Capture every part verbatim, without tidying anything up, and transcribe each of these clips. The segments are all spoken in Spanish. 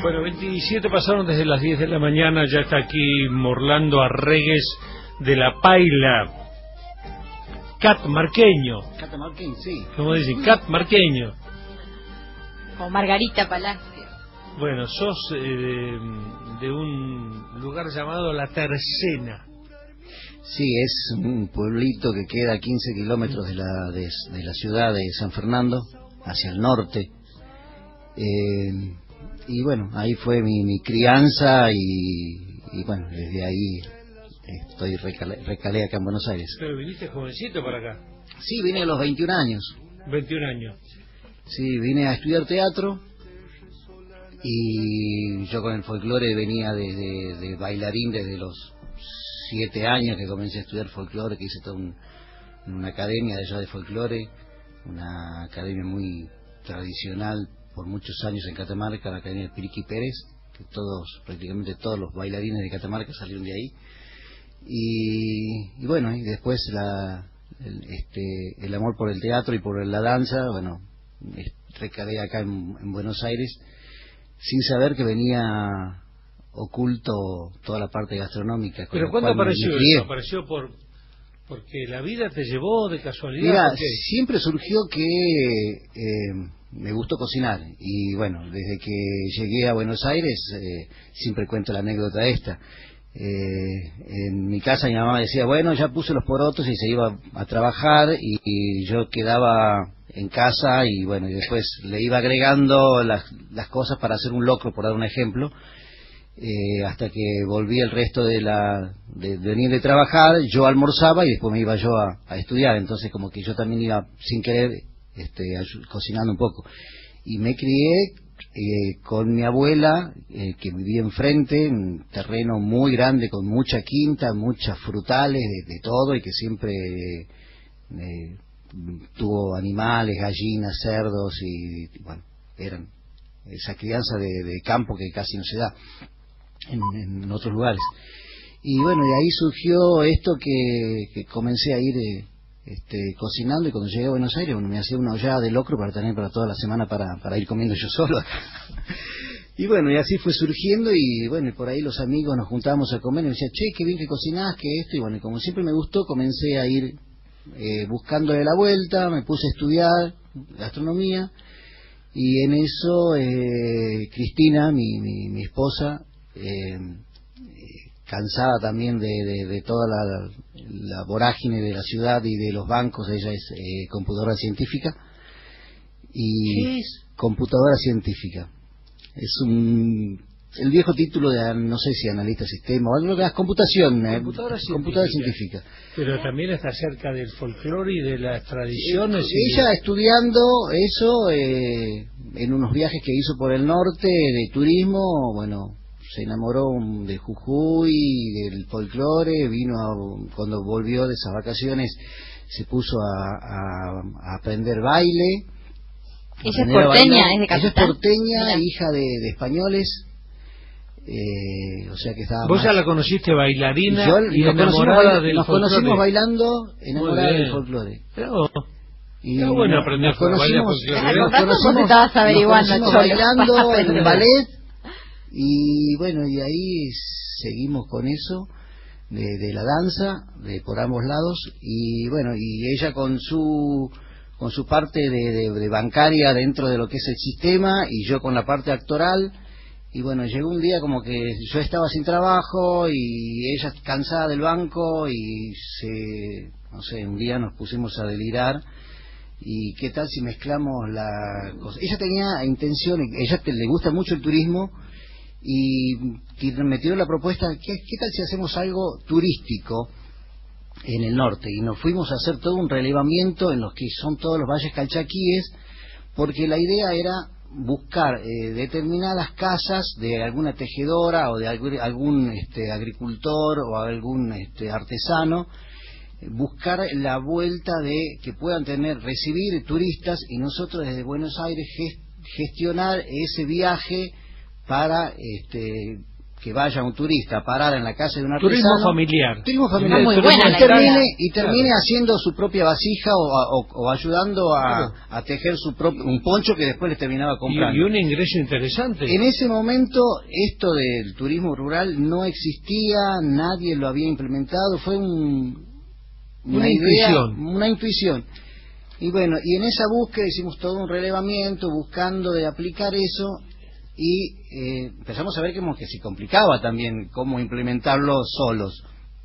Bueno, veintisiete pasaron desde las diez de la mañana, ya está aquí Morlando Arregues de La Paila. Catamarqueño. Catamarqueño, sí. ¿Cómo dicen? Catamarqueño. O Margarita Palacio. Bueno, sos eh, de, de un lugar llamado La Tercena. Sí, es un pueblito que queda a quince kilómetros de la, de, de la ciudad de San Fernando, hacia el norte. Eh, y bueno, ahí fue mi, mi crianza y, y bueno, desde ahí estoy recalé, recalé acá en Buenos Aires. Pero viniste jovencito para acá. Sí, vine a los veintiún años. veintiún años. Sí, vine a estudiar teatro y yo con el folclore venía de, de, de bailarín desde los siete años que comencé a estudiar folclore, que hice todo un, en una academia de allá de folclore, una academia muy tradicional por muchos años en Catamarca, la Academia de Piriqui Pérez, que todos, prácticamente todos los bailarines de Catamarca salieron de ahí. Y, y bueno, y después la, el, este, el amor por el teatro y por la danza, bueno, recalé acá en, en Buenos Aires, sin saber que venía oculto toda la parte gastronómica. ¿Pero cuándo apareció eso? ¿Apareció por porque la vida te llevó de casualidad? Mira, siempre surgió que eh, me gustó cocinar y bueno, desde que llegué a Buenos Aires eh, siempre cuento la anécdota esta. Eh, en mi casa mi mamá decía, bueno, ya puse los porotos y se iba a trabajar y, y yo quedaba en casa y bueno, y después le iba agregando las, las cosas para hacer un locro, por dar un ejemplo. Eh, hasta que volví el resto de la de, de venir de trabajar, yo almorzaba y después me iba yo a, a estudiar, entonces como que yo también iba sin querer este, cocinando un poco y me crié eh, con mi abuela eh, que vivía enfrente, un terreno muy grande con mucha quinta, muchas frutales, de, de todo, y que siempre eh, tuvo animales, gallinas, cerdos y, y bueno, eran esa crianza de, de campo que casi no se da En, en otros lugares. Y bueno, de ahí surgió esto que, que comencé a ir eh, este, cocinando, y cuando llegué a Buenos Aires, bueno, me hacía una ollada de locro para tener para toda la semana para, para ir comiendo yo solo acá. Y bueno, y así fue surgiendo, y bueno, y por ahí los amigos nos juntábamos a comer y me decían, che, qué bien que cocinás, que esto, y bueno, y como siempre me gustó, comencé a ir eh, buscándole la vuelta, me puse a estudiar gastronomía, y en eso eh, Cristina, mi, mi, mi esposa, Eh, cansada también de, de, de toda la, la vorágine de la ciudad y de los bancos, ella es eh, computadora científica. Y ¿Qué es? Computadora científica es un el viejo título de, no sé si analista de sistema o algo de computación, computadora, eh, científica. computadora científica. Pero también está cerca del folclore y de las tradiciones. Eh, y ella de... estudiando eso eh, en unos viajes que hizo por el norte de turismo, bueno, se enamoró de Jujuy, del folclore, vino a, cuando volvió de esas vacaciones se puso a, a, a aprender baile. Ella es porteña, es de Ella es Capital. porteña, Mira. hija de, de españoles, eh, o sea que estaba Vos más... ya la conociste bailarina Yo, y nos enamorada conocimos, del nos folclore. conocimos bailando, enamorada del folclore. Pero... Y Está bueno aprender nos conocimos, a bailar nos folclore. conocimos, Vos estabas averiguando, nos conocimos Cholo. bailando en un ballet. Y bueno, y ahí seguimos con eso de, de la danza, de por ambos lados, y bueno, y ella con su con su parte de, de, de bancaria dentro de lo que es el sistema, y yo con la parte actoral. Y bueno, llegó un día como que yo estaba sin trabajo y ella cansada del banco, y se, no sé, un día nos pusimos a delirar. Y qué tal si mezclamos la cosa. Ella tenía intención, ella te, le gusta mucho el turismo, y me tiró la propuesta, ¿qué, ¿qué tal si hacemos algo turístico en el norte? Y nos fuimos a hacer todo un relevamiento en los que son todos los valles calchaquíes, porque la idea era buscar eh, determinadas casas de alguna tejedora o de algún, algún este, agricultor o algún este, artesano, buscar la vuelta de que puedan tener, recibir turistas, y nosotros desde Buenos Aires gestionar ese viaje para este, que vaya un turista a parar en la casa de un artesano. Turismo familiar. Turismo familiar. Muy Turismo buena y la termine, idea. y termine Claro. haciendo su propia vasija o, o, o ayudando a, Claro. a tejer su propio, un poncho que después le terminaba Y, comprando. y un ingreso interesante. En ese momento esto del turismo rural no existía, nadie lo había implementado, fue un, una, Una idea, intuición. una intuición. Y bueno, y en esa búsqueda hicimos todo un relevamiento buscando de aplicar eso y eh, empezamos a ver como que se complicaba también cómo implementarlo solos.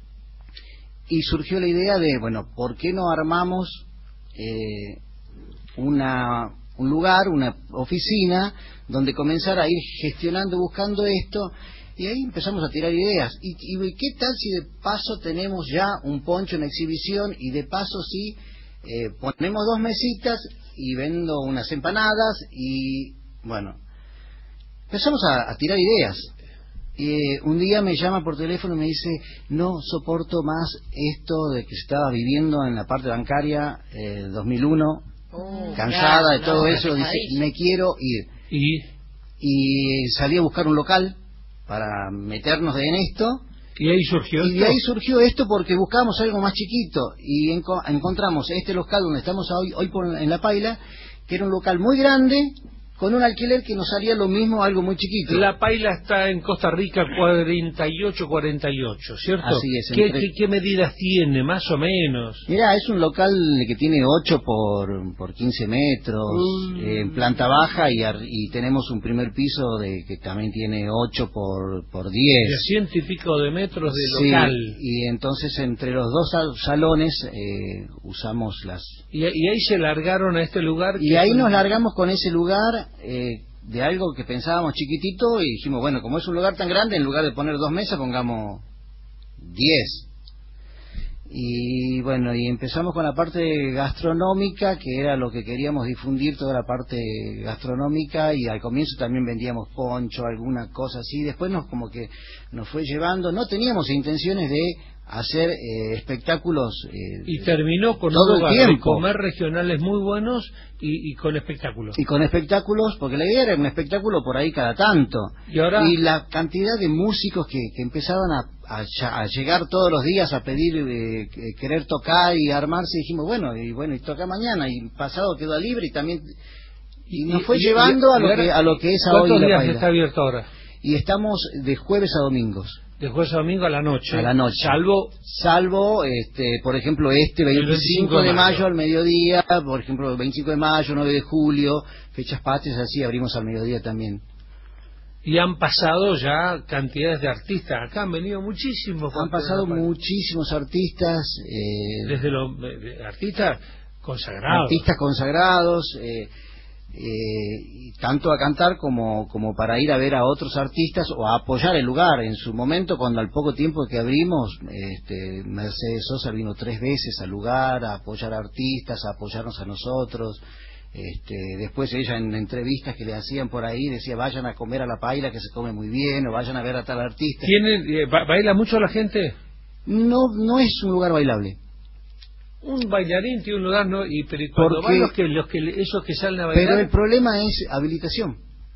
Y surgió la idea de, bueno, ¿por qué no armamos eh, una, un lugar, una oficina, donde comenzar a ir gestionando, buscando esto? Y ahí empezamos a tirar ideas. ¿Y, y qué tal si de paso tenemos ya un poncho en exhibición y de paso si eh, ponemos dos mesitas y vendo unas empanadas? Y bueno, empezamos a, a tirar ideas. Y un día me llama por teléfono y me dice, no soporto más esto de que se estaba viviendo en la parte bancaria eh, dos mil uno, Oh, cansada claro, de todo no, eso, dice, pesadísimo. me quiero ir. Y, Y salí a buscar un local para meternos en esto, y ahí surgió y de esto. ahí surgió esto porque buscábamos algo más chiquito y enco encontramos este local donde estamos hoy, hoy por, en La Paila, que era un local muy grande, con un alquiler que nos salía lo mismo, algo muy chiquito. La Paila está en Costa Rica cuarenta y ocho cuarenta y ocho, ¿cierto? Así es, ¿Qué, entre- qué, qué medidas tiene, más o menos? Mirá, es un local que tiene ocho por, por quince metros, Mm. eh, en planta baja, y, ar- y tenemos un primer piso de que también tiene ocho por, por De diez. ciento y pico de metros de Sí, local. y entonces entre los dos sal- salones eh, usamos las... Y, y ahí se largaron a este lugar. Y que ahí es un- nos largamos con ese lugar eh, de algo que pensábamos chiquitito y dijimos, bueno, como es un lugar tan grande, en lugar de poner dos mesas pongamos diez. Y bueno, y empezamos con la parte gastronómica, que era lo que queríamos difundir, toda la parte gastronómica, y al comienzo también vendíamos poncho, alguna cosa así. Después nos como que nos fue llevando, no teníamos intenciones de hacer eh, espectáculos eh, Y terminó con todo un el lugar de tiempo. comer regionales muy buenos y, y con espectáculos. y con espectáculos, porque la idea era un espectáculo por ahí cada tanto. Y ahora- Y la cantidad de músicos que, que empezaban a, a ll- a llegar todos los días a pedir, eh, que- querer tocar y armarse, dijimos, bueno, y bueno, y toca mañana, y pasado quedó libre, y también... Y nos fue y- llevando y- a lo y ahora- que a lo que es ¿Cuántos hoy La días Paila. está abierto ahora? Y estamos de jueves a domingos, De jueves a domingo a la noche. a la noche. Salvo Salvo, este, por ejemplo, este El veinticinco de mayo mayo al mediodía, por ejemplo, veinticinco de mayo, nueve de julio, fechas patrias, así abrimos al mediodía también. y han pasado ya cantidades de artistas. Acá han venido muchísimos. Han pasado muchísimos artistas, eh, Desde los de- de artistas consagrados. artistas consagrados, eh, eh, y tanto a cantar como, como para ir a ver a otros artistas o a apoyar el lugar. En su momento, cuando al poco tiempo que abrimos, este, Mercedes Sosa vino tres veces al lugar a apoyar a artistas, a apoyarnos a nosotros. Este, después ella en entrevistas que le hacían por ahí decía, vayan a comer a La Paila que se come muy bien, o vayan a ver a tal artista. ¿Tienen, eh, ba- ¿Baila mucho la gente? No, no es un lugar bailable. Un bailarín tiene un lugar, ¿no? Y, pero y cuando Porque- van los que, los que, esos que salen a bailar, Pero el problema es habilitación.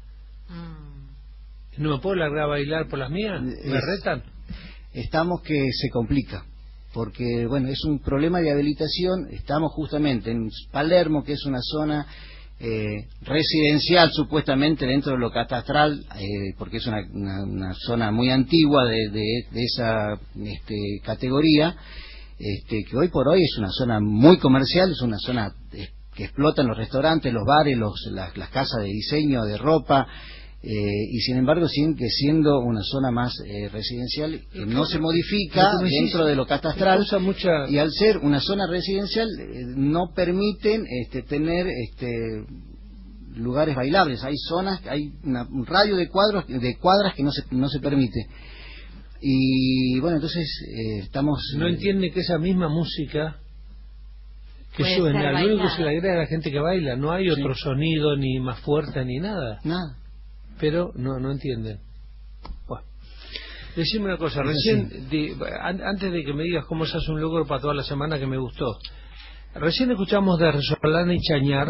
Mm. ¿no me puedo largar a bailar por las mías? ¿Me Es- retan? Estamos que se complica, porque bueno, es un problema de habilitación. Estamos justamente en Palermo, que es una zona eh, residencial supuestamente dentro de lo catastral, eh, porque es una, una, una zona muy antigua de, de, de esa este, categoría, este, que hoy por hoy es una zona muy comercial, es una zona eh, que explotan los restaurantes, los bares, los, las, las casas de diseño, de ropa. Eh, y sin embargo sigue siendo una zona más eh, residencial que no se modifica Lo que me decís, dentro de lo catastral, usa mucha- y al ser una zona residencial eh, no permiten este, tener este, lugares bailables. Hay zonas, hay una, un radio de cuadros de cuadras que no se no se permite. Y bueno, entonces eh, estamos No eh, entiende que esa misma música que Puede ser suena, lo único que se bailada. le agrega a la gente que baila, no hay otro sonido ni más fuerte ni nada, nada. pero no no entienden. Bueno, decime una cosa, Es recién, de- an- antes de que me digas cómo se hace un logro para toda la semana que me gustó, recién escuchamos de Resolana y Chañar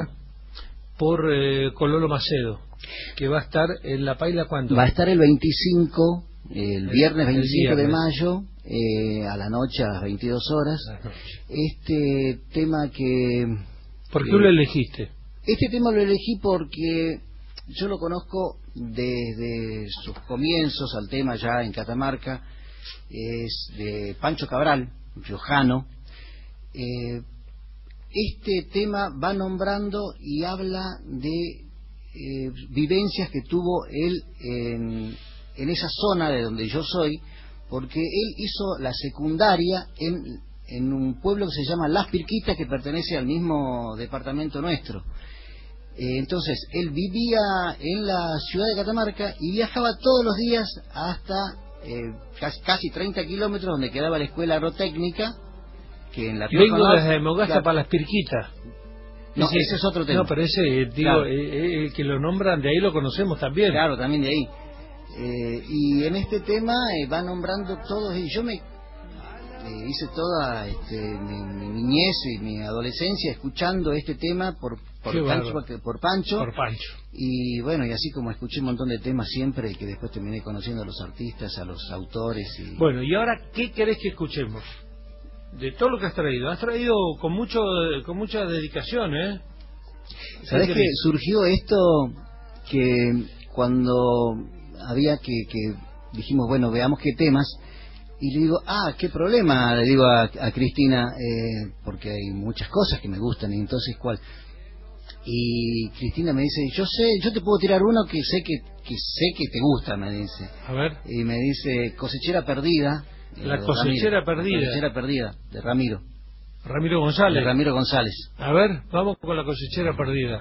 por eh, Cololo Macedo, que va a estar en La Paila, ¿cuándo? Va a estar el veinticinco el viernes veinticinco el de viernes. mayo, eh, a la noche, a las veintidós horas. Este tema que... ¿Por qué que, lo elegiste? Este tema lo elegí porque yo lo conozco desde sus comienzos al tema ya en Catamarca. Es de Pancho Cabral, riojano. Eh, este tema va nombrando y habla de eh, vivencias que tuvo él en, en esa zona de donde yo soy, porque él hizo la secundaria en, en un pueblo que se llama Las Pirquitas, que pertenece al mismo departamento nuestro. Eh, entonces, él vivía en la ciudad de Catamarca y viajaba todos los días hasta eh, casi, casi treinta kilómetros, donde quedaba la escuela agrotécnica, que en la Vengo Rioja desde Mogasta claro. para las Pirquitas. No, ese, ese es otro tema. No, pero ese, digo, Claro. eh, eh, que lo nombran, de ahí lo conocemos también. Claro, también de ahí. Eh, y en este tema eh, va nombrando todos, y yo me eh, hice toda este, mi, mi niñez y mi adolescencia escuchando este tema por por Qué Pancho, bárbaro. por Pancho. Por Pancho. Y bueno, y así como escuché un montón de temas siempre, que después terminé conociendo a los artistas, a los autores. Y... Bueno, y ahora, ¿qué querés que escuchemos? De todo lo que has traído. Has traído con mucho con mucha dedicación, ¿eh? ¿Sabés que surgió esto que cuando había que, que dijimos, bueno, veamos qué temas, y le digo, ah, qué problema, le digo a, a Cristina, eh, porque hay muchas cosas que me gustan, y entonces, ¿cuál? Y Cristina me dice, yo sé, yo te puedo tirar uno que sé que, que sé que te gusta, me dice. A ver. Y me dice, Cosechera Perdida. La Cosechera Perdida. La Cosechera Perdida, de Ramiro. Ramiro González. De Ramiro González. A ver, vamos con La Cosechera Perdida.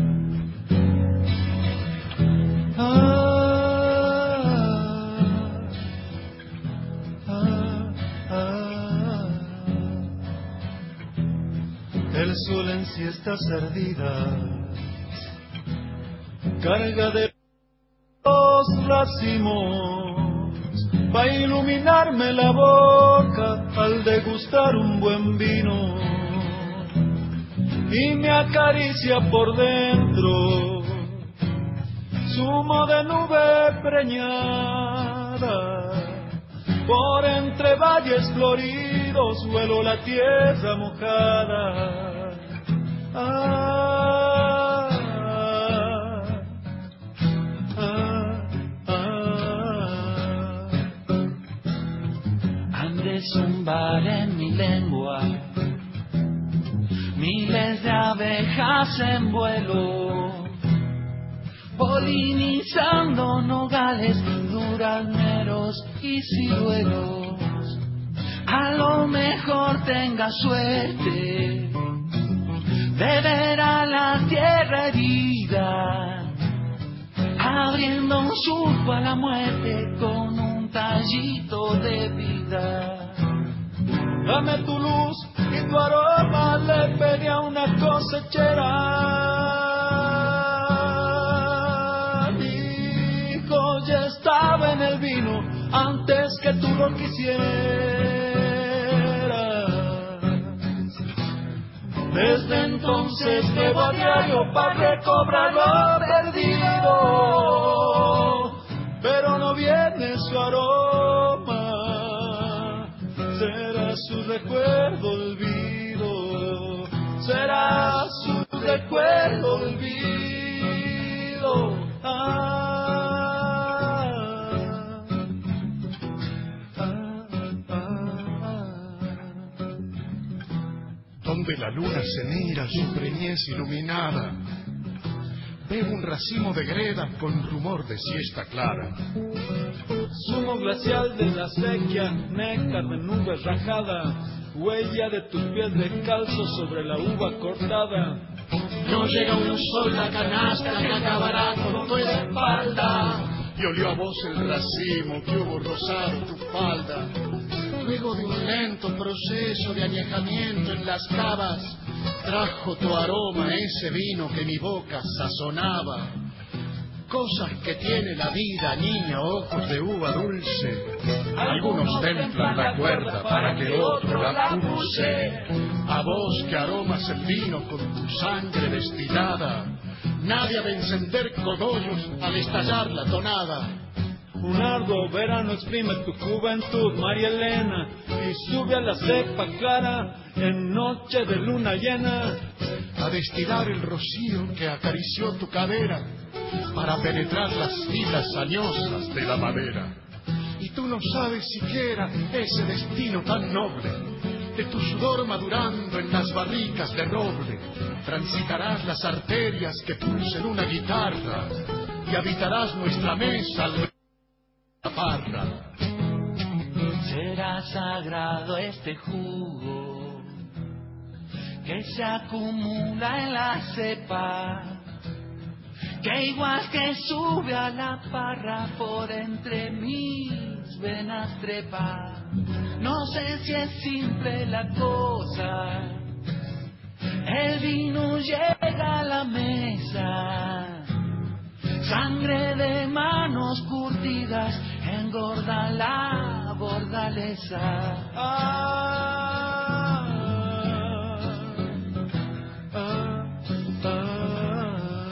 El sol en siestas ardidas carga de los racimos pa' iluminarme la boca al degustar un buen vino, y me acaricia por dentro zumo de nube preñada. Por entre valles floridos vuelo la tierra mojada. Ah, ah, ah, ah. Han de zumbar en mi lengua miles de abejas en vuelo, polinizando nogales, durazneros y ciruelos. A lo mejor tenga suerte de ver a la tierra herida, abriendo un surco a la muerte con un tallito de vida. Dame tu luz y tu aroma, le pedí a una cosechera. Dijo, ya estaba en el vino antes que tú lo quisieras. Desde entonces llevo a diario para recobrar lo perdido, pero no viene su aroma. Será su recuerdo olvido, será su recuerdo olvido. Ah, ah, ah, ah. Donde la luna se mira su preñez iluminada, veo un racimo de gredas con rumor de siesta clara. Zumo glacial de la sequía, néctar de nube rajada, huella de tus pies descalzos sobre la uva cortada. No llega un sol la canasta que acabará con tu espalda, y olió a vos el racimo que hubo rosado tu falda. Luego de un lento proceso de añejamiento en las cavas, trajo tu aroma ese vino que mi boca sazonaba. Cosas que tiene la vida, niña, ojos de uva dulce. Algunos templan la cuerda para que otro la pulse. A vos que aromas el vino con tu sangre destilada, nadie ha de encender cogollos al estallar la tonada. Un arduo verano exprime tu juventud, María Elena, y sube a la cepa clara en noche de luna llena a destilar el rocío que acarició tu cadera para penetrar las fibras añosas de la madera. Y tú no sabes siquiera ese destino tan noble de tu sudor madurando en las barricas de roble. Transitarás las arterias que pulsen una guitarra y habitarás nuestra mesa al la parra. Será sagrado este jugo que se acumula en la cepa, que igual que sube a la parra por entre mis venas trepa. No sé si es simple la cosa, el vino llega a la mesa, sangre de manos curtidas engorda la bordaleza. Ah, ah, ah.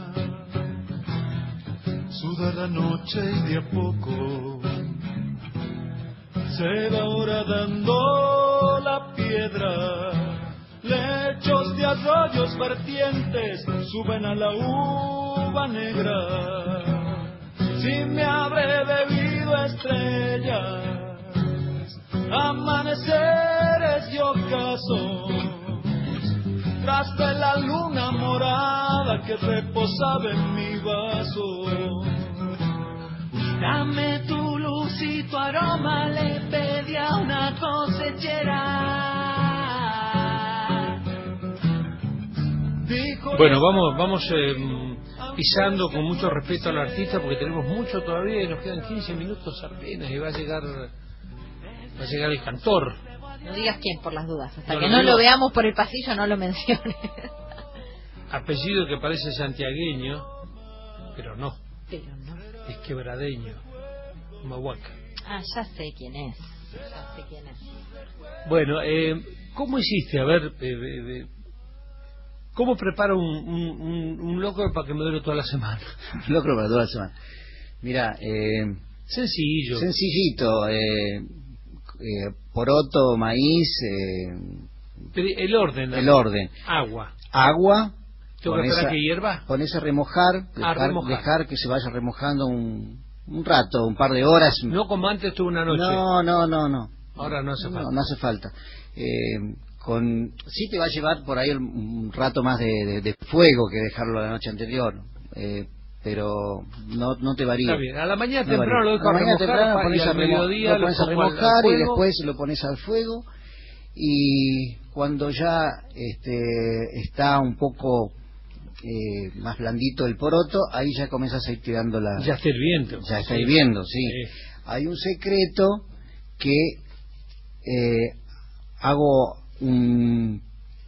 Suda la noche y de a poco se va horadando la piedra. Lechos de arroyos vertientes suben a la uva negra. Si me habré bebido estrellas, amaneceres y ocasos, tras de la luna morada que reposaba en mi vaso. Dame tu luz y tu aroma, le pedí a una cosechera. Bueno, vamos vamos eh, pisando con mucho respeto al artista porque tenemos mucho todavía y nos quedan quince minutos apenas y va a llegar va a llegar el cantor. No digas quién por las dudas, hasta No que lo no digo. lo veamos por el pasillo no lo menciones. Apellido que parece santiagueño, pero no, Pero no. es quebradeño, Mahuaca. Ah, ya sé quién es. Ya sé quién es. Bueno, eh, ¿cómo hiciste? A ver, eh, eh, eh, ¿cómo preparo un, un, un, un locro para que me dure toda la semana? Locro para toda la semana. Mira, eh, Sencillo. sencillito, eh, eh, poroto, maíz, eh, Pero el orden. el ¿no? orden. Agua. Agua. ¿Tengo que pones esperar a- que hierva? Pones a remojar, Ah, dejar, remojar. dejar que se vaya remojando un, un rato, un par de horas. No como antes tuve una noche. No, no, no, no. Ahora no hace No, falta. no hace falta. Eh, con, sí te va a llevar por ahí un, un rato más de, de, de fuego que dejarlo la noche anterior, eh, pero no, no te varía. Está bien. A la mañana No temprano varía. lo dejo A la a mañana remojar temprano pa- pones y a al remo- mediodía lo pones a pongo al- al remojar y fuego. después lo pones al fuego y cuando ya este, está un poco eh, más blandito el poroto, ahí ya comienzas a ir tirando la... Ya está hirviendo. Ya está Sí. hirviendo, sí. Sí. Hay un secreto que eh, hago un,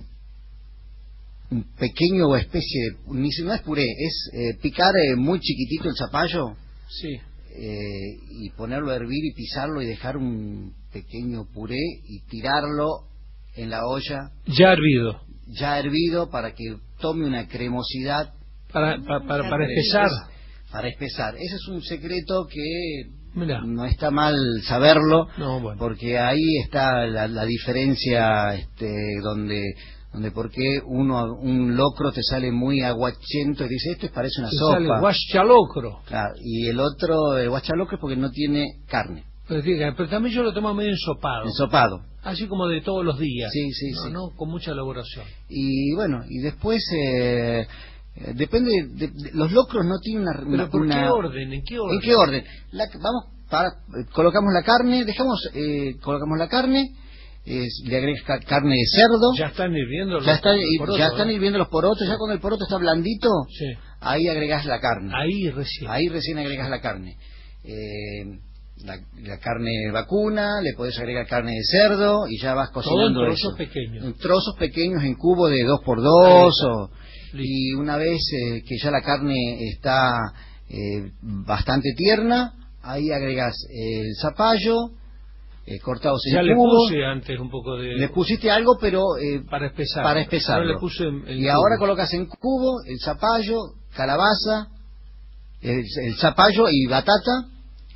un pequeño especie de... Ni si no es puré, es eh, picar eh, muy chiquitito el zapallo Sí. eh, y ponerlo a hervir y pisarlo y dejar un pequeño puré y tirarlo en la olla Ya hervido. ya hervido para que tome una cremosidad Para, para, para, para espesar. para espesar. Ese es un secreto que Mira. no está mal saberlo, No, bueno. porque ahí está la, la diferencia este, donde donde porque uno un locro te sale muy aguachento y dice esto parece una Se sopa. sale guachalocro. Claro, y el otro el guachalocro es porque no tiene carne, Pero, fíjate, pero también yo lo tomo medio ensopado. ensopado. Así como de todos los días. Sí, sí, no, sí. no, con mucha elaboración. Y bueno, y después eh, eh, depende de, de- los locros no tienen una, Pero una- ¿por una- qué orden? ¿En qué orden? ¿En qué orden? La- vamos para eh, colocamos la carne, dejamos eh, colocamos la carne, eh, le agregas ca- carne de cerdo, Ya están hirviendo los ya están porotos, ya están ¿no? hirviendo los porotos, ya cuando el poroto está blandito, Sí. ahí agregas la carne. Ahí recién. Ahí recién agregas la carne. Eh, la, la carne vacuna, le podés agregar carne de cerdo y ya vas Todo en cocinando trozos eso. pequeños. En trozos pequeños, en cubo de dos por dos Ahí o, Listo. y una vez eh, que ya la carne está eh, bastante tierna, ahí agregas el zapallo eh, cortados en Ya le cubos. puse antes un poco de... Le pusiste algo, pero eh, para espesar. para espesarlo. Ahora le puse en, en y ahora cubo. colocas en cubo el zapallo, calabaza, el, el zapallo y batata,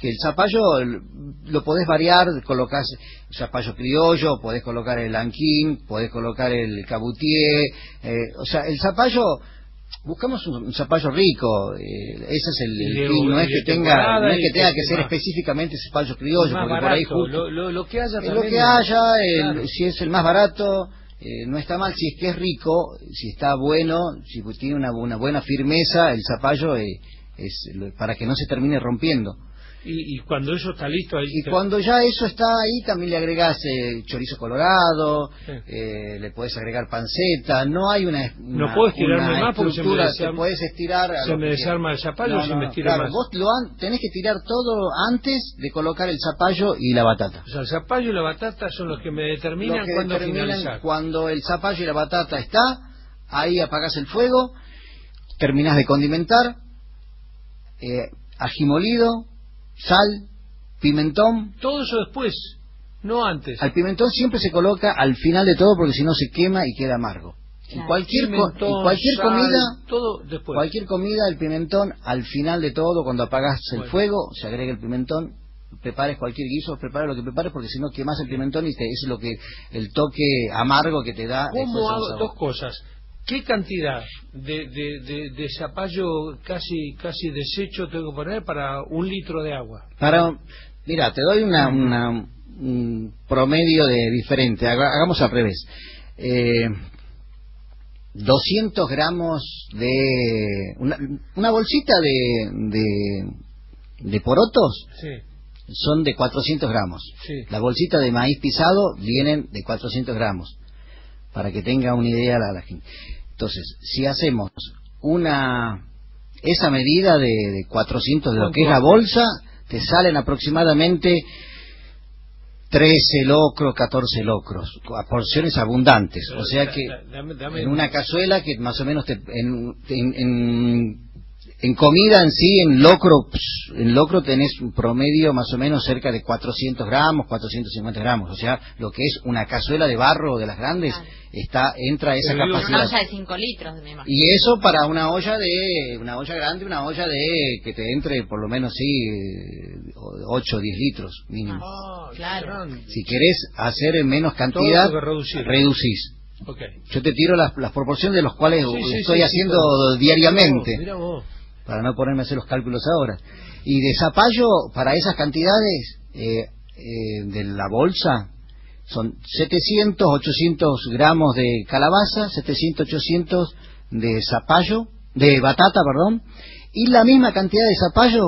que el zapallo lo podés variar, colocás zapallo criollo, podés colocar el anquín, podés colocar el cabutier, eh, o sea, el zapallo, buscamos un, un zapallo rico, eh, ese es el, el fin, no es que tenga, no es que tenga que ser más, específicamente zapallo criollo, porque barato, por ahí justo, lo, lo, lo que haya, lo que haya, el, claro. Si es el más barato, eh, no está mal, si es que es rico, si está bueno, si tiene una, una buena firmeza, el zapallo eh, es para que no se termine rompiendo. Y, y cuando eso está listo ahí y te... cuando ya eso está ahí también le agregás eh, chorizo colorado, sí. eh, le puedes agregar panceta, no hay una, una no puedo estirarme una más porque se me desarma, te puedes estirar a se me desarma el zapallo no, si no, me estiro claro, más. Vos lo an, tenés que tirar todo antes de colocar el zapallo y la batata. O sea, el zapallo y la batata son los que me determinan que cuándo determinan finalizar. Cuando el zapallo y la batata está, ahí apagás el fuego, terminás de condimentar, eh, ají molido, sal, pimentón. Todo eso después, no antes. Al pimentón siempre se coloca al final de todo porque si no se quema y queda amargo. Claro. En cualquier, pimentón, co en cualquier sal, comida, todo después. Cualquier comida, el pimentón al final de todo, cuando apagás bueno. el fuego, se agrega el pimentón. Prepares cualquier guiso, prepares lo que prepares porque si no quemas el pimentón y te, es lo que el toque amargo que te da. ¿Cómo hago? Dos cosas. ¿Qué cantidad de, de, de, de zapallo casi casi deshecho tengo que poner para un litro de agua? Para, mira, te doy una, una un promedio de diferente. Hagamos al revés. Eh, doscientos gramos de una, una bolsita de, de de porotos. Sí. Son de cuatrocientos gramos. Sí. La bolsita de maíz pisado vienen de cuatrocientos gramos. Para que tenga una idea la, la gente. Entonces, si hacemos una esa medida de, de cuatrocientos de lo que es la bolsa, te salen aproximadamente trece locros, catorce locros, a porciones abundantes. Pero, o sea que dame, dame, en una cazuela que más o menos te, en, en, en En comida en sí, en locro, en locro tenés un promedio más o menos cerca de cuatrocientos gramos, cuatrocientos cincuenta gramos. O sea, lo que es una cazuela de barro de las grandes, claro. está entra esa Pero capacidad. Una olla de cinco litros, me imagino. Y eso para una olla de una olla grande, una olla de que te entre por lo menos sí ocho o diez litros mínimo. Ah, claro. Si querés hacer en menos cantidad, reducís. Okay. Yo te tiro las, las proporciones de los cuales sí, sí, estoy sí, haciendo sí, diariamente. Mirá vos. Para no ponerme a hacer los cálculos ahora. Y de zapallo, para esas cantidades eh, eh, de la bolsa, son setecientos, ochocientos gramos de calabaza, setecientos, ochocientos de zapallo, de batata, perdón, y la misma cantidad de zapallo,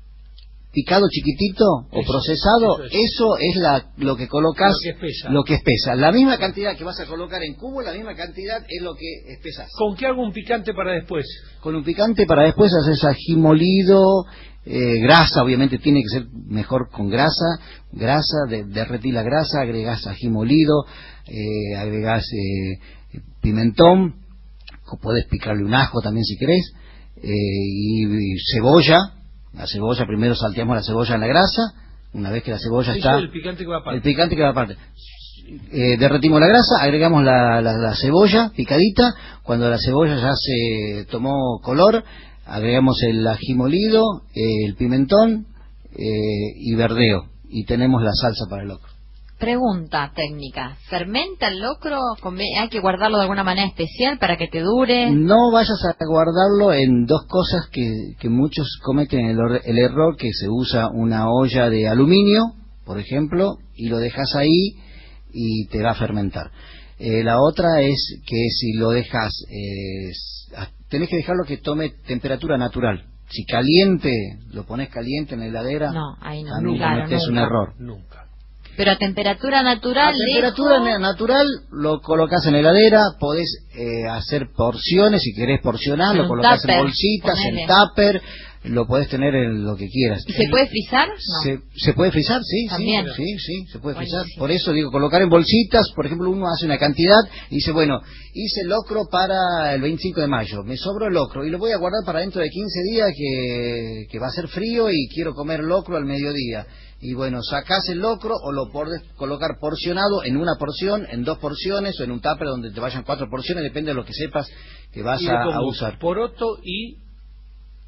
picado chiquitito o eso, procesado, eso es, eso es la, lo que colocas, lo que espesa. Lo que espesa. La misma cantidad que vas a colocar en cubo, la misma cantidad es lo que espesas. ¿Con qué hago un picante para después? Con un picante para después haces ají molido, eh, grasa, obviamente tiene que ser mejor con grasa, grasa, de, derretí la grasa, agregás ají molido, eh, agregás eh, pimentón, o puedes picarle un ajo también si querés, eh, y, y cebolla. La cebolla, primero salteamos la cebolla en la grasa, una vez que la cebolla Eso está... el picante que va aparte. El picante que va aparte. Eh, derretimos la grasa, agregamos la, la, la cebolla picadita, cuando la cebolla ya se tomó color, agregamos el ají molido, eh, el pimentón eh, y verdeo, y tenemos la salsa para el locro. Pregunta técnica, ¿fermenta el locro? ¿Hay que guardarlo de alguna manera especial para que te dure? No vayas a guardarlo en dos cosas que, que muchos cometen el, el error, que se usa una olla de aluminio, por ejemplo, y lo dejas ahí y te va a fermentar. Eh, la otra es que si lo dejas, eh, tenés que dejarlo que tome temperatura natural. Si caliente, lo pones caliente en la heladera, no, ahí no, también claro, cometés nunca, un error. Nunca. Pero a temperatura natural. A temperatura lejos... natural lo colocas en la heladera, podés eh, hacer porciones, si querés porcionar, lo colocas tupper, en bolsitas, ponele. En tupper, lo podés tener en lo que quieras. ¿Y se puede frizar? No. Se, se puede frizar, sí, ¿También? sí, sí, sí, se puede Buenísimo. frizar. Por eso digo, colocar en bolsitas, por ejemplo, uno hace una cantidad y dice, bueno, hice locro para el veinticinco de mayo, me sobró el locro y lo voy a guardar para dentro de quince días que, que va a ser frío y quiero comer locro al mediodía. Y bueno, sacás el locro o lo podés colocar porcionado en una porción, en dos porciones o en un tupper donde te vayan cuatro porciones, depende de lo que sepas que vas a, a usar. Poroto y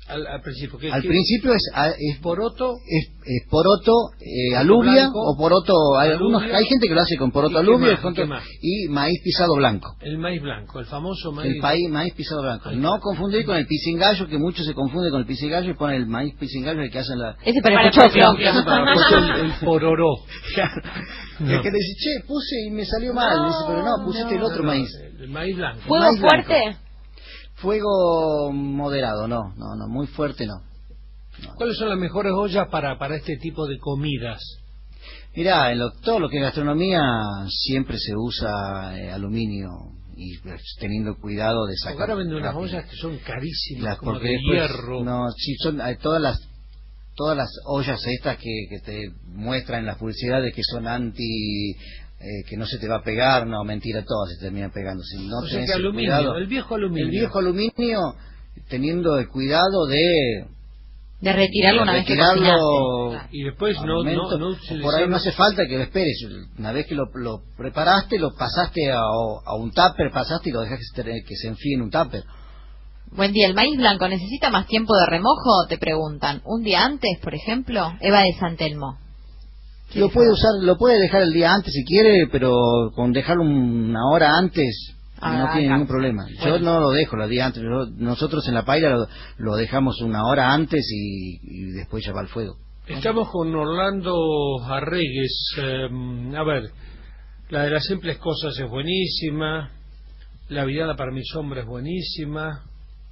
Al, al principio, ¿qué, Al qué? principio es, es poroto, es, es poroto, eh, alubia blanco, o poroto. Hay, algunos, alubia, hay gente que lo hace con poroto ¿y alubia qué más, y, y qué más? y maíz pisado blanco. El maíz blanco, el famoso maíz. El país, maíz pisado blanco. Ahí No está. confundir con el pisingallo, que muchos se confunden con el pisingallo y ponen el maíz pisingallo, el que hacen la... Ese para Para el pochoclo. pochoclo. Para el, el pororó. El No. que le dice, che, puse y me salió mal. No, Dice, pero no, pusiste no. el otro No, no, maíz. El maíz blanco. ¿Fuego maíz blanco. fuerte? Fuego moderado, no, no, no, muy fuerte no. ¿Cuáles son las mejores ollas para, para este tipo de comidas? Mirá, en lo, todo lo que es gastronomía siempre se usa eh, aluminio y pues, teniendo cuidado de Porque sacar. ahora venden unas rápido. ollas que son carísimas, Las- como porque de después, hierro. no, sí, son eh, todas las todas las ollas estas que, que te muestran en las publicidades que son anti, eh, que no se te va a pegar, no, mentira, todas se terminan pegando. Si no O sea tenés que el aluminio, cuidado- el viejo aluminio. el viejo aluminio, teniendo el cuidado de De retirarlo de una vez que retirarlo, cocinaste. Y después al no, no, momento, no o utilizar- por ahí no hace falta que lo esperes. Una vez que lo, lo preparaste, lo pasaste a, a un tupper, pasaste y lo dejas que se, que se enfríe en un tupper. Buen día, ¿el maíz blanco necesita más tiempo de remojo? Te preguntan. ¿Un día antes, por ejemplo? Eva de San Telmo. Lo puede usar, lo puede dejar el día antes si quiere, pero con dejarlo una hora antes Ah, no tiene acá. ningún problema. Yo Bueno. no lo dejo los días antes. Yo- nosotros en la paila lo, lo dejamos una hora antes y, y después ya va al fuego. Estamos con Orlando Arregues. eh, a ver, la de las simples cosas es buenísima. La virada para mi sombra es buenísima.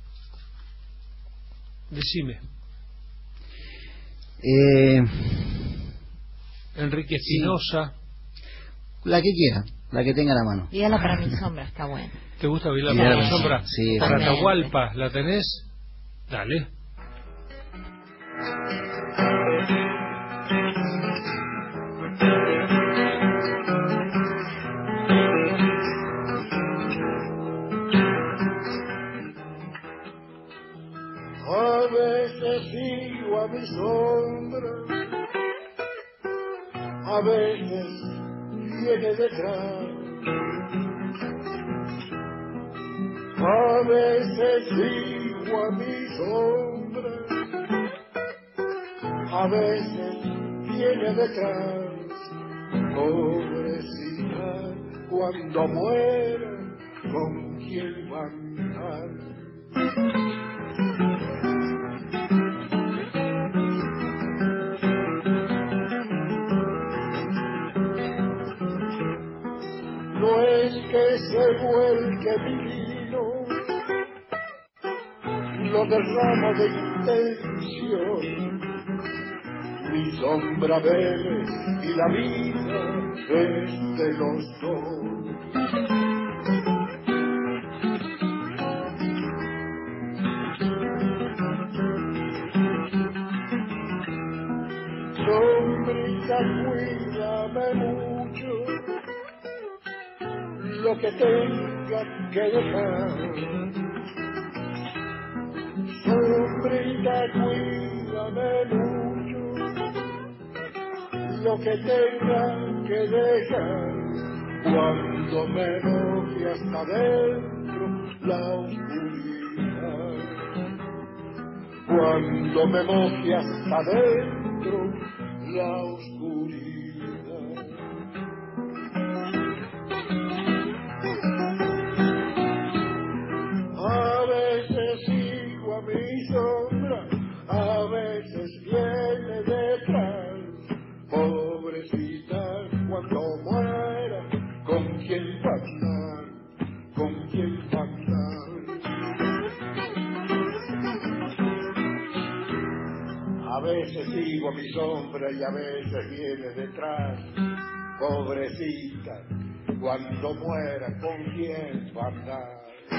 Decime. Eh, Enrique Espinosa. la que quiera, la que tenga a la mano. Dígala para mi sombra, está bueno. ¿Te gusta bailar Sí, para mi sí, sombra? sí, Para totalmente. Atahualpa, ¿la tenés? Dale. A veces sigo a mi sombra, a veces viene detrás. A veces sigo a mi sombra, a veces viene detrás. Pobrecita, cuando muera, ¿con quién va a andar? No es que se vuelque mi vino, lo derramo de intención. Mi sombra bebe y la vida es de los dos. Sombrita, cuídame mucho, lo que tenga que dejar. Sombrita, cuídame mucho, lo que tenga que dejar. Cuando me moje hasta dentro la oscuridad. Cuando me moje hasta dentro la oscuridad. A veces sigo a mi sombra, a veces viene detrás. Pobrecita, cuando muera, ¿con quién va a andar? ¿Con quién va a andar? A veces sigo a mi sombra y a veces viene detrás. Pobrecita, cuando muera, ¿con quién va a andar?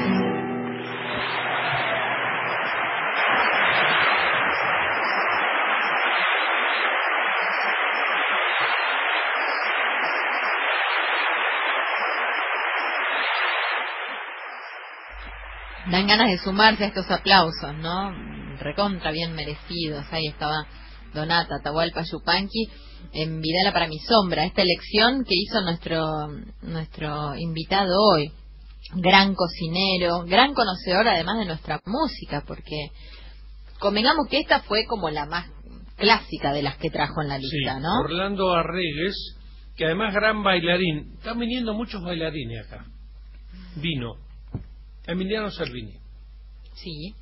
Dan ganas de sumarse a estos aplausos, ¿no? Recontra bien merecidos. Ahí estaba Donata, Atahualpa Yupanqui, en Vidala para mi sombra. Esta elección que hizo nuestro nuestro invitado hoy. Gran cocinero, gran conocedor además de nuestra música, porque convengamos que esta fue como la más clásica de las que trajo en la lista, sí, ¿no? Orlando Arregues, que además gran bailarín. Están viniendo muchos bailarines acá. Vino Emiliano Salvini. Sí.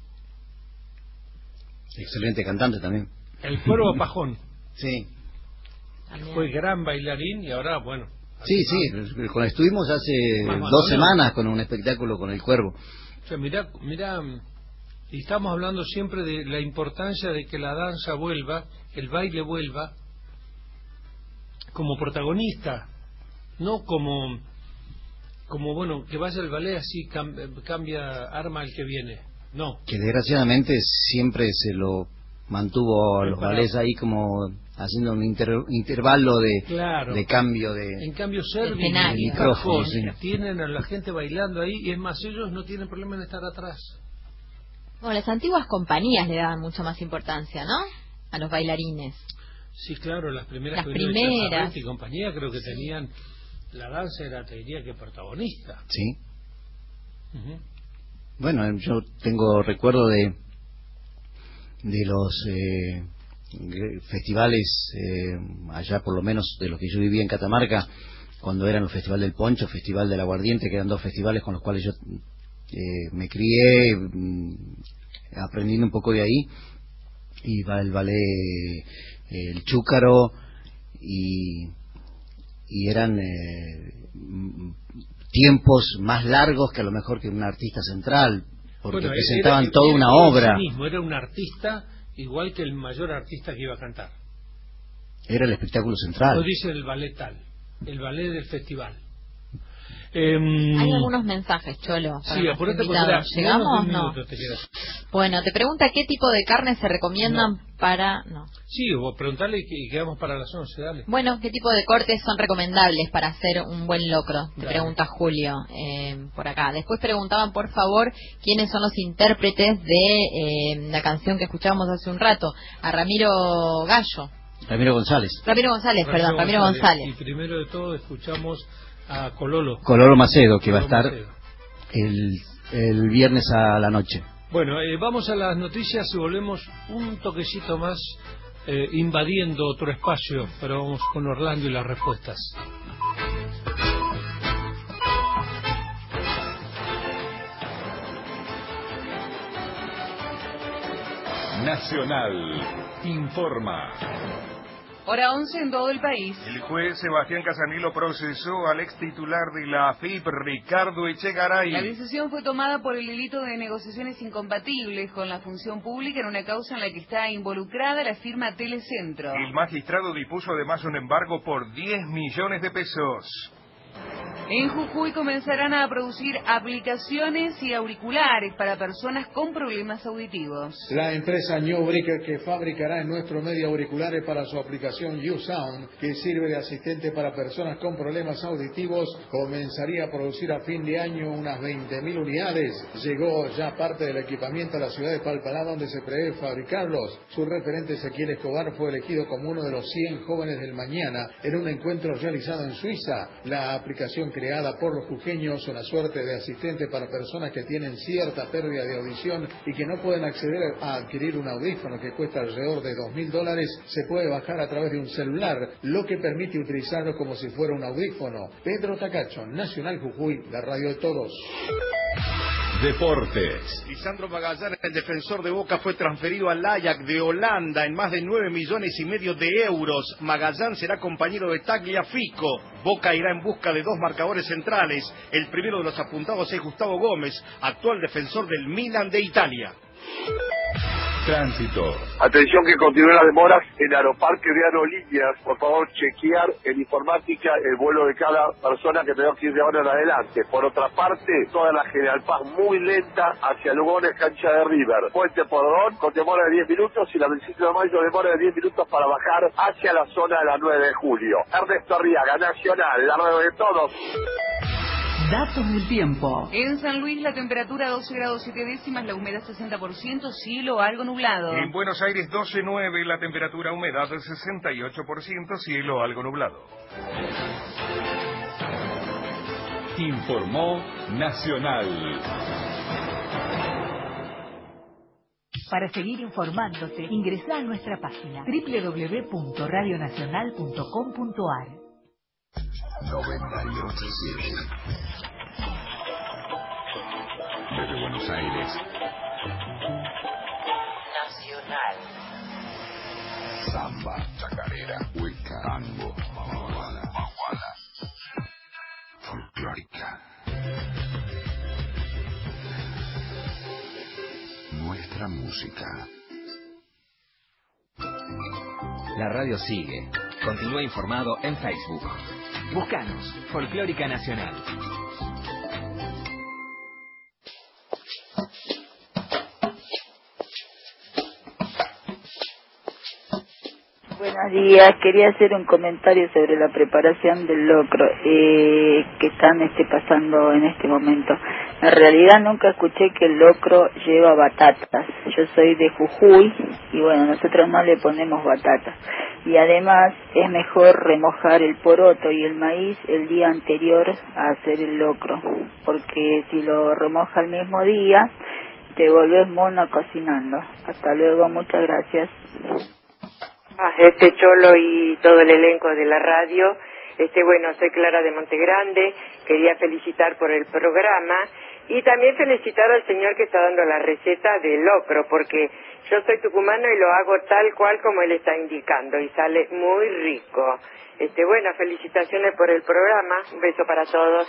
Excelente cantante también. El Cuervo Pajón. Sí. También. Fue gran bailarín y ahora, bueno. Sí, sí, con estuvimos hace Más dos Madonna. semanas con un espectáculo con el Cuervo. O sea, mirá, mirá, y estamos hablando siempre de la importancia de que la danza vuelva, el baile vuelva, como protagonista, no como, como bueno, que vaya el ballet así, cam- cambia arma el que viene. No. Que desgraciadamente siempre se lo mantuvo a los Para- ballets ahí como haciendo un inter- intervalo de, Claro. de cambio de... En cambio, Servi Escenario. y Micrófono, Pajón sí. tienen a la gente bailando ahí, y es más, ellos no tienen problema en estar atrás. Bueno, las antiguas compañías le daban mucho más importancia, ¿no? A los bailarines. Sí, claro, las primeras Las que vinieron de primeras. Chazarreta y compañía creo que tenían, la danza era, te diría que protagonista. Sí. Ujú. Bueno, yo tengo recuerdo de de los eh, festivales eh, allá, por lo menos de los que yo vivía en Catamarca, cuando eran el Festival del Poncho, Festival del Aguardiente, que eran dos festivales con los cuales yo eh, me crié, mm, aprendiendo un poco de ahí. Iba el ballet eh, el Chúcaro y, y eran eh, mm, tiempos más largos que a lo mejor que un artista central, porque Bueno, presentaban era- toda era- una era en obra. sí mismo, era un artista igual que el mayor artista que iba a cantar. Era el espectáculo No central. dice el ballet tal, el ballet del festival. Em, Hay algunos mensajes, Cholo. para Sí, nuestro apurate porque invitado. era- ¿Llegamos o menos de un no? minuto te quedas. Bueno, te pregunta qué tipo de carne se recomiendan para... No. Sí, vos preguntale y que- y quedamos para las once, dale. Bueno, ¿qué tipo de cortes son recomendables para hacer un buen locro? Te Dale. pregunta Julio eh, por acá. Después preguntaban, por favor, quiénes son los intérpretes de eh, la canción que escuchábamos hace un rato. A Ramiro Gallo. Ramiro González. Ramiro González, perdón, Ramiro González. Y primero de todo escuchamos a Cololo. Coloro Macedo, que va a Cololo estar Macedo. el, el viernes a la noche. Bueno, eh, vamos a las noticias y volvemos un toquecito más eh, invadiendo otro espacio, pero vamos con Orlando y las respuestas. Nacional informa. Hora once en todo el país. El juez Sebastián Casanilo procesó al ex titular de la A F I P, Ricardo Echegaray. La decisión fue tomada por el delito de negociaciones incompatibles con la función pública en una causa en la que está involucrada la firma Telecentro. El magistrado dispuso además un embargo por diez millones de pesos. En Jujuy comenzarán a producir aplicaciones y auriculares para personas con problemas auditivos. La empresa New Breaker, que fabricará en nuestro medio auriculares para su aplicación YouSound, que sirve de asistente para personas con problemas auditivos, comenzaría a producir a fin de año unas veinte mil unidades. Llegó ya parte del equipamiento a la ciudad de Palpalá, donde se prevé fabricarlos. Su referente Ezequiel Escobar fue elegido como uno de los cien jóvenes del mañana en un encuentro realizado en Suiza. La aplicación creada por los jujeños, una suerte de asistente para personas que tienen cierta pérdida de audición y que no pueden acceder a adquirir un audífono que cuesta alrededor de dos mil dólares, se puede bajar a través de un celular, lo que permite utilizarlo como si fuera un audífono. Pedro Tacacho, Nacional Jujuy, la radio de todos. Deportes. Lisandro Magallanes, el defensor de Boca, fue transferido al Ajax de Holanda en más de nueve millones y medio de euros. Magallanes será compañero de Tagliafico. Boca irá en busca de dos marcadores centrales. El primero de los apuntados es Gustavo Gómez, actual defensor del Milan de Italia. Tránsito. Atención que continúen las demoras en Aeroparque de Aerolíneas. Por favor, chequear en informática el vuelo de cada persona que tenemos que ir de ahora en adelante. Por otra parte, toda la General Paz muy lenta hacia Lugones, cancha de River. Puente Porredón con demora de diez minutos y la veinticinco de mayo demora de diez minutos para bajar hacia la zona de la nueve de julio. Ernesto Arriaga, Nacional, la radio de todos. Datos del tiempo. En San Luis la temperatura doce grados siete décimas, la humedad sesenta por ciento, cielo algo nublado. En Buenos Aires doce nueve, la temperatura humedad del sesenta y ocho por ciento, cielo algo nublado. Informó Nacional. Para seguir informándote, ingresá a nuestra página doble u doble u doble u punto radio nacional punto com punto a r. noventa y ocho siete. Desde Buenos Aires. Nacional. Samba, chacarera, hueca, tango, maguala, maguala. Folclórica. Nuestra música. La radio sigue. Continúa informado en Facebook. Búscanos, Folclórica Nacional. Buenos días, quería hacer un comentario sobre la preparación del locro eh, que están este, pasando en este momento. En realidad nunca escuché que el locro lleva batatas. Yo soy de Jujuy y bueno, nosotros no le ponemos batatas. Y además es mejor remojar el poroto y el maíz el día anterior a hacer el locro, porque si lo remoja el mismo día te volvés mono cocinando. Hasta luego, muchas gracias. Este Cholo y todo el elenco de la radio. Este bueno, soy Clara de Montegrande, quería felicitar por el programa y también felicitar al señor que está dando la receta del locro, porque yo soy tucumano y lo hago tal cual como él está indicando y sale muy rico. Este bueno, felicitaciones por el programa, un beso para todos.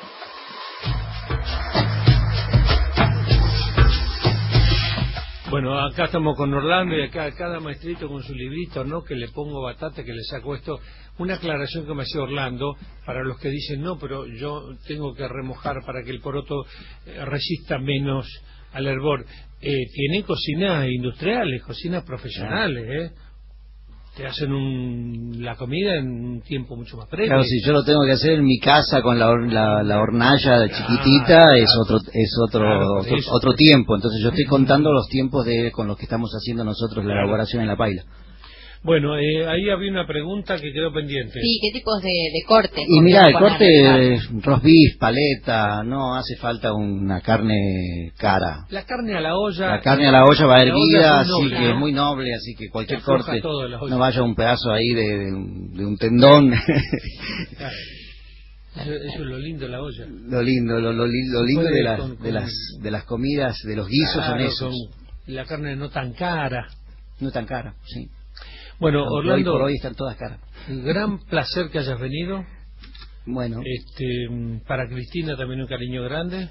Bueno, acá estamos con Orlando y acá cada maestrito con su librito, ¿no? Que le pongo batata, que le saco esto. Una aclaración que me hacía Orlando, para los que dicen, no, pero yo tengo que remojar para que el poroto resista menos al hervor. Eh, tienen cocinas industriales, cocinas profesionales, ¿eh? Te hacen un, la comida en un tiempo mucho más breve. Claro, si yo lo tengo que hacer en mi casa con la, la, la hornalla chiquitita, claro, es otro es otro claro, otro, otro tiempo. Entonces yo estoy contando los tiempos de con los que estamos haciendo nosotros la elaboración en la paila. Bueno, eh, ahí había una pregunta que quedó pendiente. Sí, ¿qué tipos de, de cortes? Y mira, el corte es roast beef, paleta, no hace falta una carne cara. La carne a la olla. La carne a la olla va hervida, así noble, que ¿no? es muy noble, así que cualquier corte, todo no vaya un pedazo ahí de, de, un, de un tendón. Claro. Eso, eso es lo lindo de la olla. Lo lindo, lo, lo, lo lindo de, la, con, con, de las de las comidas, de los guisos, claro, son esos. Con la carne no tan cara. No tan cara, sí. Bueno, Aunque Orlando, hoy por hoy están todas caras. Gran placer que hayas venido. Bueno. Este, para Cristina también un cariño grande.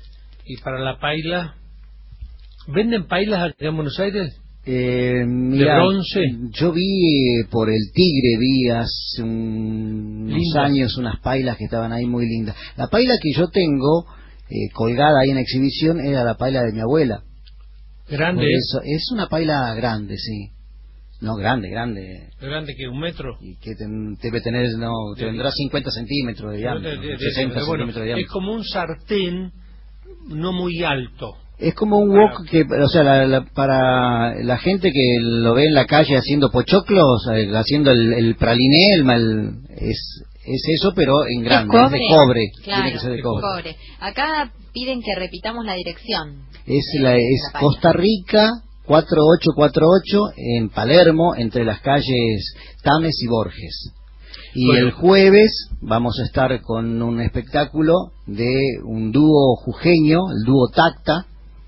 Y para la paila. ¿Venden pailas acá en Buenos Aires? Eh, mira, ¿de bronce? Yo vi eh, por el Tigre, vi hace un, unos lindas. años unas pailas que estaban ahí muy lindas. La paila que yo tengo eh, colgada ahí en exhibición era la paila de mi abuela. ¿Grande? Eso, es una paila grande, sí. No, grande, grande. ¿Grande que un metro? Y que te, debe tener, no, te vendrá cincuenta centímetros de diámetro, de, de, de, sesenta de, bueno, centímetros de diámetro. Es como un sartén no muy alto. Es como un wok que, o sea, la, la, para la gente que lo ve en la calle haciendo pochoclos, eh, haciendo el, el praliné, el mal, es, es eso, pero en grande, es, es de cobre. Claro, tiene que ser de cobre. cobre. Acá piden que repitamos la dirección. Es, la, es la Costa Rica cuatro ocho cuatro ocho en Palermo, entre las calles Tames y Borges. Y bueno, el jueves vamos a estar con un espectáculo de un dúo jujeño, el dúo Tacta,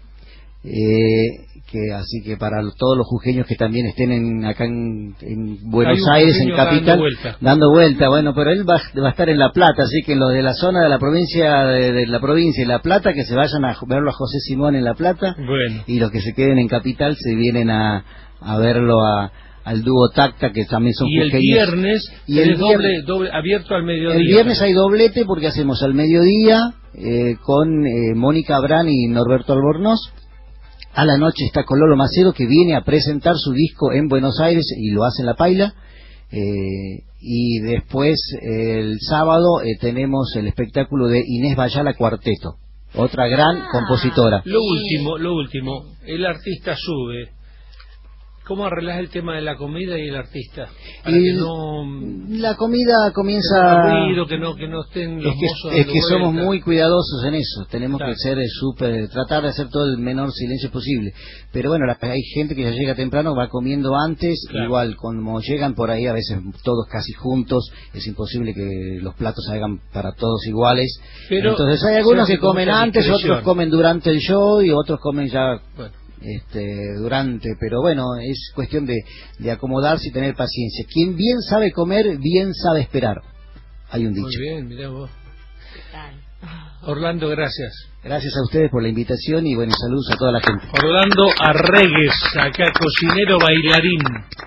eh, que así que para todos los jujeños que también estén en, acá en, en Buenos Aires, en Capital, dando vuelta. dando vuelta, bueno, pero él va, va a estar en La Plata, así que los de la zona de la provincia de, de la provincia y La Plata, que se vayan a verlo a José Simón en La Plata, bueno. Y los que se queden en Capital se vienen a, a verlo a al dúo Tacta, que también son y jujeños. El viernes, y el doble, viernes doble, abierto al mediodía. El viernes hay doblete porque hacemos al mediodía eh, con eh, Mónica Abrán y Norberto Albornoz. A la noche está con Lolo Macedo, que viene a presentar su disco en Buenos Aires y lo hace en La Paila. Eh, y después, eh, el sábado, eh, tenemos el espectáculo de Inés Bayala Cuarteto, otra gran ah, compositora. Lo último, lo último, el artista sube ¿Cómo arreglás el tema de la comida y el artista? Para y que no... La comida comienza... Ruido, que no, que no estén los es que, mozos es que vuelta. Somos muy cuidadosos en eso. Tenemos claro. que ser súper... Tratar de hacer todo el menor silencio posible. Pero bueno, la, hay gente que ya llega temprano, va comiendo antes. Claro. Igual, como llegan por ahí, a veces todos casi juntos, es imposible que los platos salgan para todos iguales. Pero entonces hay algunos que comen antes, otros comen durante el show y otros comen ya... Bueno. Este, durante, pero bueno, es cuestión de, de acomodarse y tener paciencia. Quien bien sabe comer, bien sabe esperar. Hay un dicho. Muy bien, mirá vos. Orlando, gracias. Gracias a ustedes por la invitación y buenos saludos a toda la gente. Orlando Arregues, acá cocinero bailarín.